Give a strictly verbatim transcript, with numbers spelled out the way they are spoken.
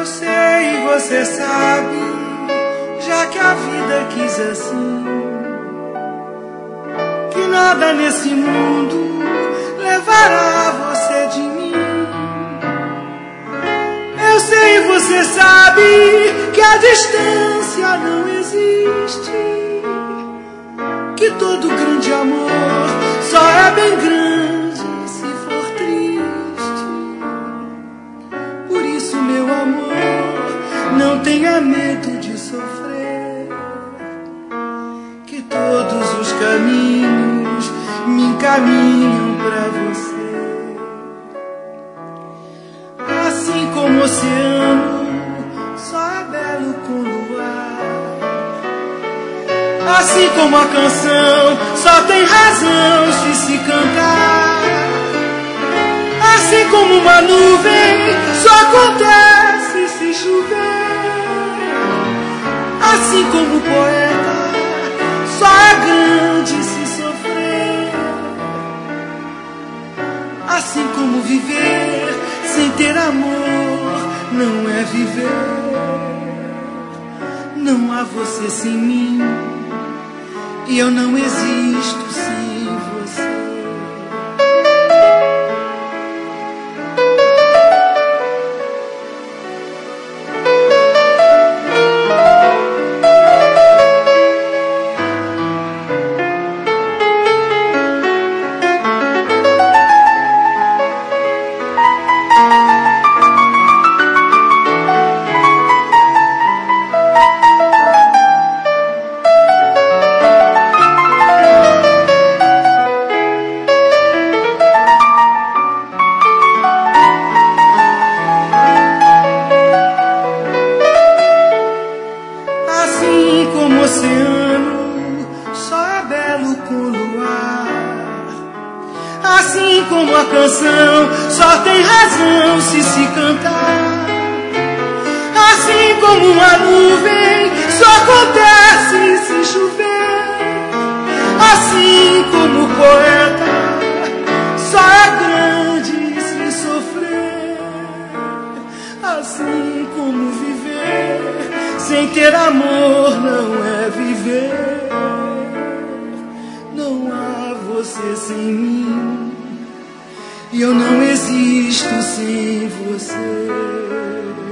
Eu sei, você sabe, já que a vida quis assim, que nada nesse mundo levará você de mim. Eu sei, você sabe, que a distância não existe, que todo grande amor só é bem grande se for triste. Por isso, meu amor, não tenha medo de sofrer, que todos os caminhos me encaminham pra você. Assim como o oceano só é belo com luar, assim como a canção só tem razão se se cantar, assim como uma nuvem só acontece se chover, assim como o poeta só é grande se sofrer, assim como viver sem ter amor não é viver. Não há você sem mim, e eu não existo sem você. Assim como o oceano só é belo com luar, assim como a canção só tem razão se se cantar, assim como uma nuvem só acontece se chover, assim como o poeta só é grande se sofrer, assim como viver sem ter amor não é viver. Não há você sem mim, e eu não existo sem você.